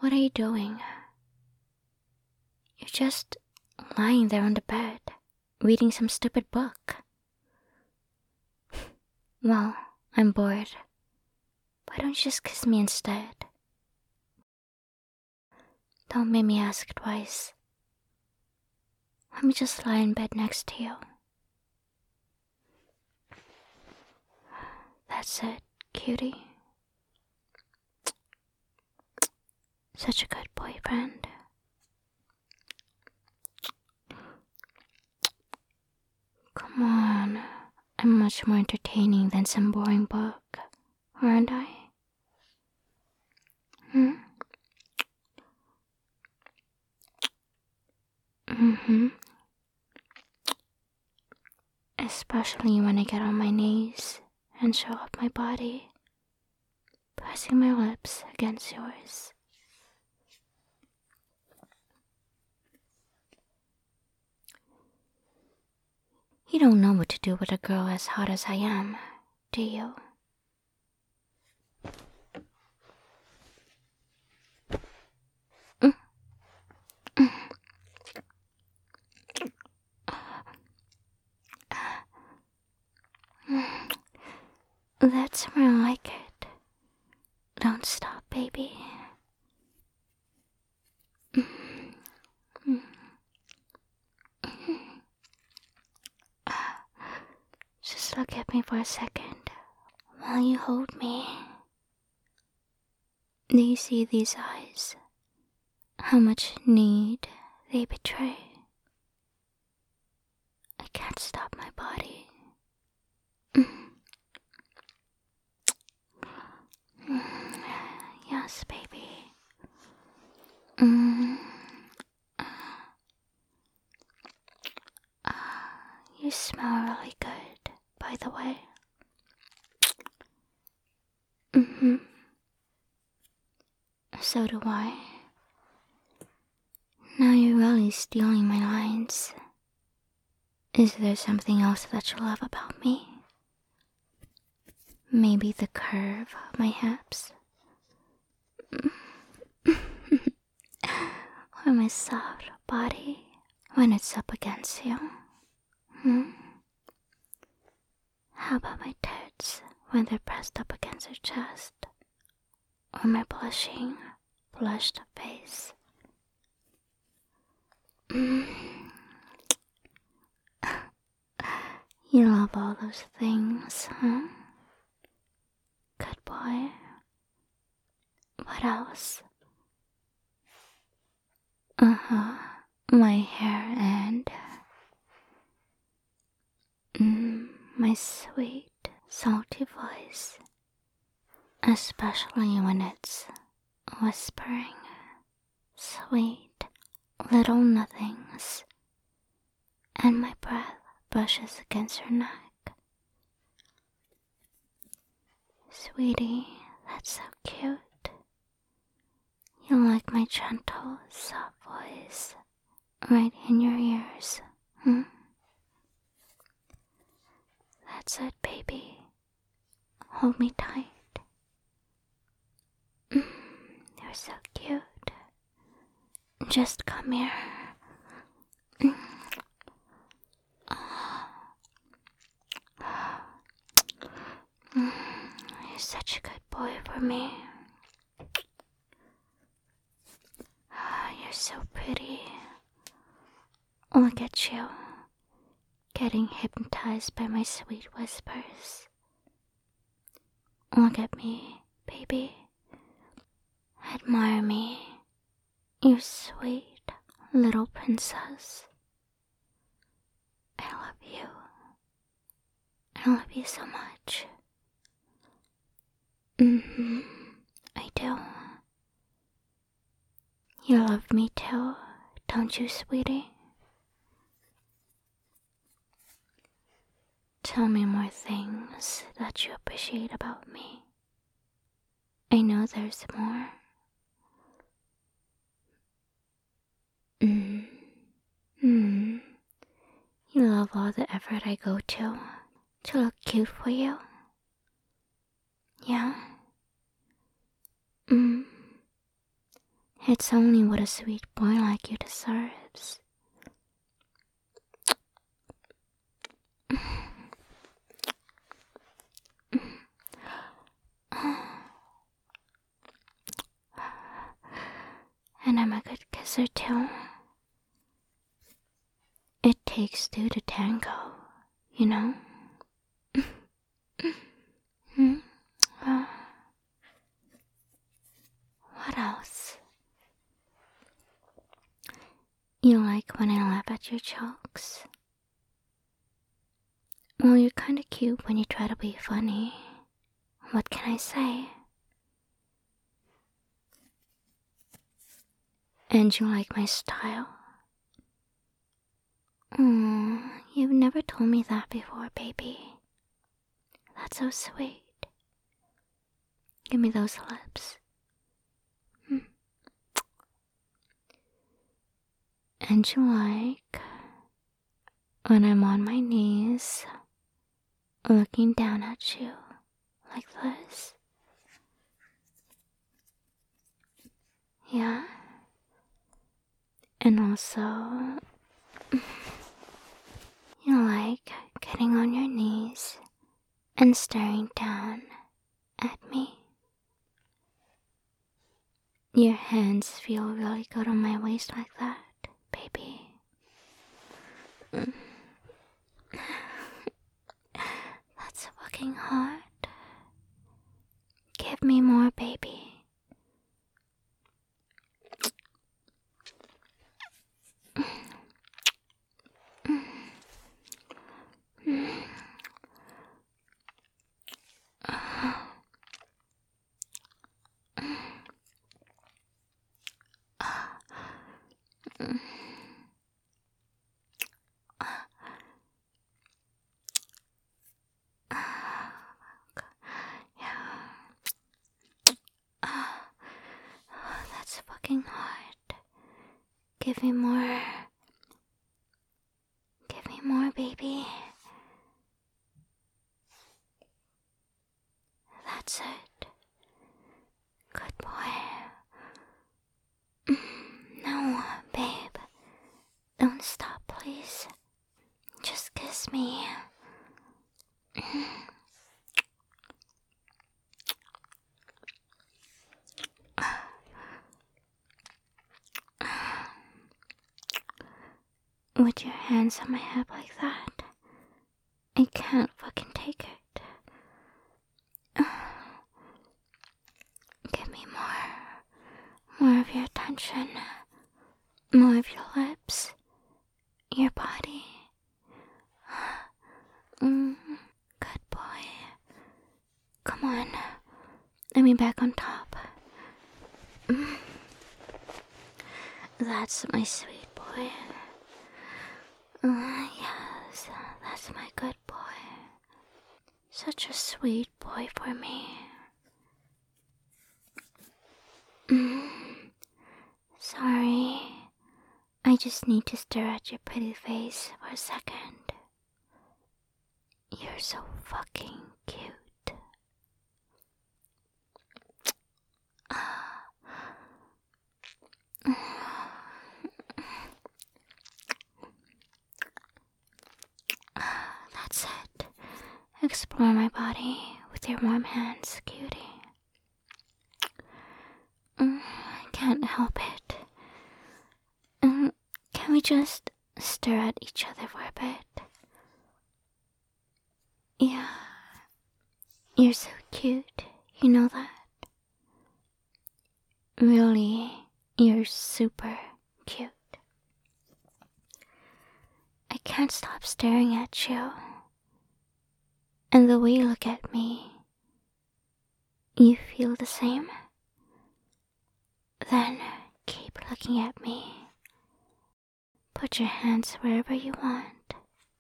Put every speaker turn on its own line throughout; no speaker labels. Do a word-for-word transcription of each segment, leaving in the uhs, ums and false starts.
What are you doing? You're just lying there on the bed, reading some stupid book. Well, I'm bored. Why don't you just kiss me instead? Don't make me ask twice. Let me just lie in bed next to you. That's it, cutie. Such a good boyfriend. Come on, I'm much more entertaining than some boring book, aren't I? Hmm? Mm-hmm. Especially when I get on my knees and show off my body, pressing my lips against yours. You don't know what to do with a girl as hot as I am, do you? That's more like it. Don't stop, baby. Just look at me for a second while you hold me. Do you see these eyes? How much need they betray? I can't stop my body. Yes, baby. Mm. You smell really good, by the way. Mm-hmm. So do I. Now you're really stealing my lines. Is there something else that you love about me? Maybe the curve of my hips? Or my soft body when it's up against you? Hmm? How about my tits when they're pressed up against your chest? Or my blushing, blushed face? Mm. You love all those things, huh? Good boy. What else? Uh-huh. My hair and... Mm, my sweet, salty voice. Especially when it's whispering sweet little nothings. And my breath brushes against your neck. Sweetie, that's so cute. You like my gentle, soft voice right in your ears, hmm? That's it, baby. Hold me tight. Mm, you're so cute. Just come here. Mm. Mm, you're such a good boy for me. You're so pretty. Look at you, getting hypnotized by my sweet whispers. Look at me, baby. Admire me, you sweet little princess. I love you. I love you so much. Mm-hmm, I do. You love me too, don't you, sweetie? Tell me more things that you appreciate about me. I know there's more. Mm. Mm. You love all the effort I go to to look cute for you. Yeah? Mm. It's only what a sweet boy like you deserves. And I'm a good kisser too. It takes two to tango, you know? Hmm? Uh, what else? You like when I laugh at your jokes? Well, you're kinda cute when you try to be funny. What can I say? And you like my style? Mm, you've never told me that before, baby. That's so sweet. Give me those lips. Hmm. And you like when I'm on my knees, looking down at you like this? Yeah? And also, you like getting on your knees and staring down at me. Your hands feel really good on my waist like that, baby. Mm. That's fucking hot. Give me more, baby. That's fucking hot. Give me more. Give me more, baby. That's it. Good boy. No, babe. Don't stop, please. Just kiss me. With your hands on my head like that, I can't fucking take it. Give me more. More of your attention. More of your lips. Your body. Mm, good boy. Come on. Let me back on top. Mm. That's my sweet boy. Uh, yes, that's my good boy. Such a sweet boy for me. Mm. Sorry. I just need to stare at your pretty face for a second. You're so fucking cute. That's it. Explore my body with your warm hands, cutie. Mm, I can't help it. Um, can we just stare at each other for a bit? Yeah. You're so cute, you know that? Really, you're super cute. I can't stop staring at you. And the way you look at me, you feel the same? Then keep looking at me. Put your hands wherever you want.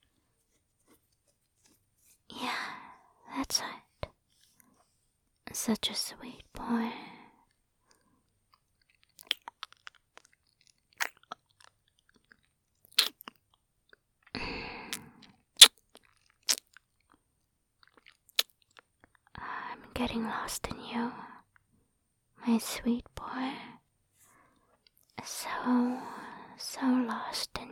Yeah, that's it. Such a sweet boy. I'm getting lost in you, my sweet boy. so, so lost